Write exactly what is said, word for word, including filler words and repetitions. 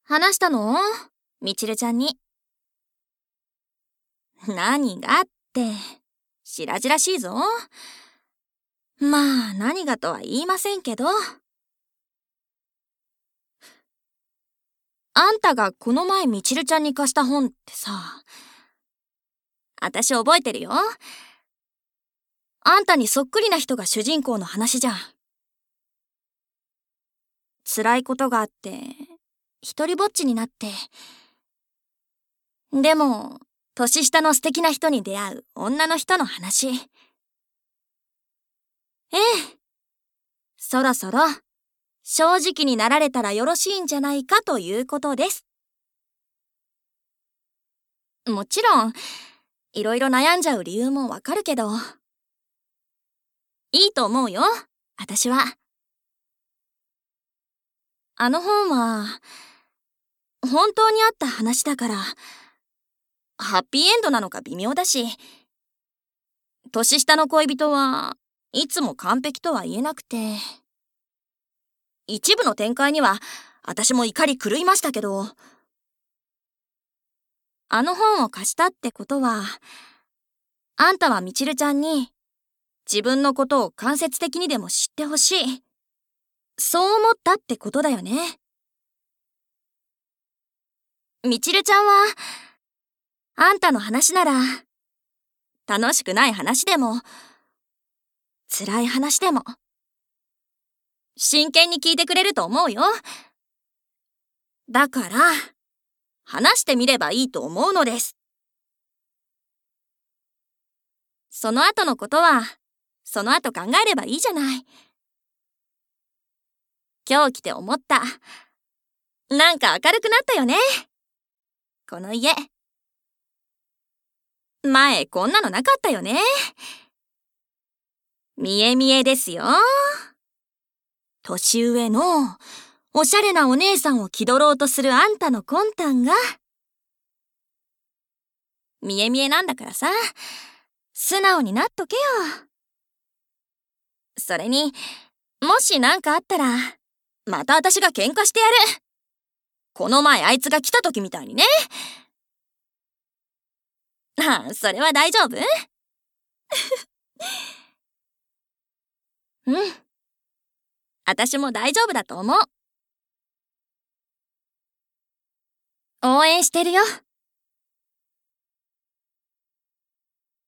話したの？みちるちゃんに。何がって、白々しいぞ。まあ、何がとは言いませんけど。あんたがこの前みちるちゃんに貸した本ってさ、あたし覚えてるよ。あんたにそっくりな人が主人公の話じゃん。辛いことがあって、一人ぼっちになって。でも、年下の素敵な人に出会う女の人の話。ええ。そろそろ、正直になられたらよろしいんじゃないかということです。もちろん、いろいろ悩んじゃう理由もわかるけど。いいと思うよ、あたしは。あの本は、本当にあった話だから、ハッピーエンドなのか微妙だし、年下の恋人はいつも完璧とは言えなくて、一部の展開には私も怒り狂いましたけど、あの本を貸したってことは、あんたはみちるちゃんに自分のことを間接的にでも知ってほしい。そう思ったってことだよね。みちるちゃんは、あんたの話なら、楽しくない話でも、辛い話でも、真剣に聞いてくれると思うよ。だから、話してみればいいと思うのです。その後のことは、その後考えればいいじゃない。今日来て思った。なんか明るくなったよね。この家。前こんなのなかったよね。見え見えですよ。年上のおしゃれなお姉さんを気取ろうとするあんたの魂胆が見え見えなんだからさ、素直になっとけよ。それに、もしなんかあったらまた私が喧嘩してやる。この前あいつが来た時みたいにね。ああ、それは大丈夫？うん。私も大丈夫だと思う。応援してるよ。